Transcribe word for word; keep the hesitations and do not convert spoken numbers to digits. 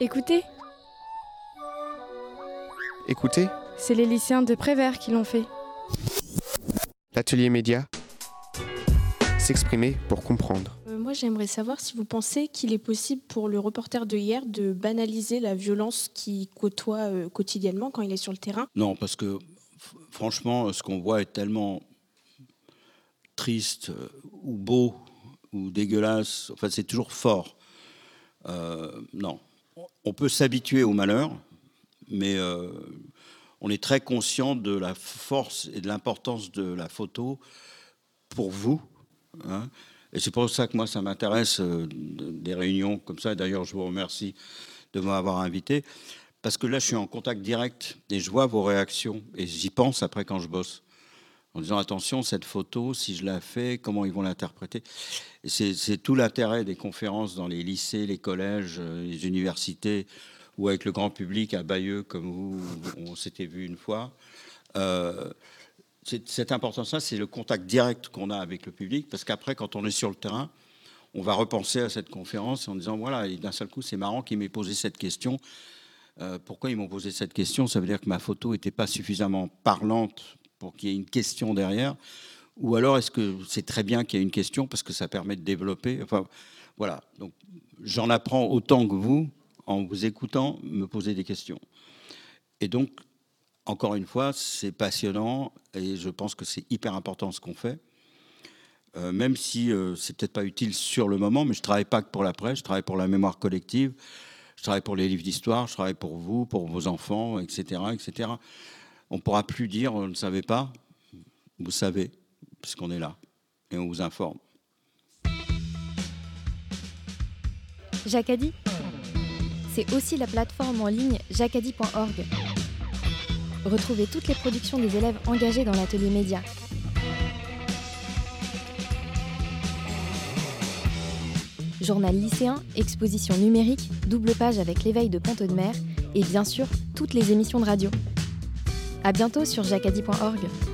Écoutez, Écoutez, c'est les lycéens de Prévert qui l'ont fait. l'atelier média, s'exprimer pour comprendre. Euh, moi, j'aimerais savoir si vous pensez qu'il est possible pour le reporter de hier de banaliser la violence qu'il côtoie euh, quotidiennement quand il est sur le terrain. Non, parce que f- franchement, ce qu'on voit est tellement triste euh, ou beau ou dégueulasse. Enfin, c'est toujours fort. Euh, non, on peut s'habituer au malheur, mais euh, on est très conscient de la force et de l'importance de la photo pour vous, hein. Et c'est pour ça que moi, ça m'intéresse euh, de- des réunions comme ça. D'ailleurs, je vous remercie de m'avoir invité, parce que là, je suis en contact direct et je vois vos réactions. Et j'y pense après quand je bosse, en disant attention, cette photo, si je la fais, comment ils vont l'interpréter. Et c'est, c'est tout l'intérêt des conférences dans les lycées, les collèges, euh, les universités, ou avec le grand public à Bayeux, comme vous, on s'était vu une fois. Euh, c'est, cette importance-là, c'est le contact direct qu'on a avec le public, parce qu'après, quand on est sur le terrain, on va repenser à cette conférence en disant, voilà, et d'un seul coup, c'est marrant qu'ils m'aient posé cette question. Euh, pourquoi ils m'ont posé cette question? Ça veut dire que ma photo n'était pas suffisamment parlante pour qu'il y ait une question derrière. Ou alors, est-ce que c'est très bien qu'il y ait une question parce que ça permet de développer? Enfin, voilà. Donc, j'en apprends autant que vous en vous écoutant me poser des questions. Et donc, encore une fois, c'est passionnant et je pense que c'est hyper important ce qu'on fait. Euh, même si euh, c'est peut-être pas utile sur le moment, mais je travaille pas que pour la presse, je travaille pour la mémoire collective, je travaille pour les livres d'histoire, je travaille pour vous, pour vos enfants, et cetera, et cetera. On ne pourra plus dire on ne savait pas, vous savez, puisqu'on est là et on vous informe. Jacadi, c'est aussi la plateforme en ligne jacadi point org. Retrouvez toutes les productions des élèves engagés dans l'atelier média. Journal lycéen, exposition numérique, double page avec l'éveil de Pont-Audemer et bien sûr, toutes les émissions de radio. À bientôt sur jacadi point org.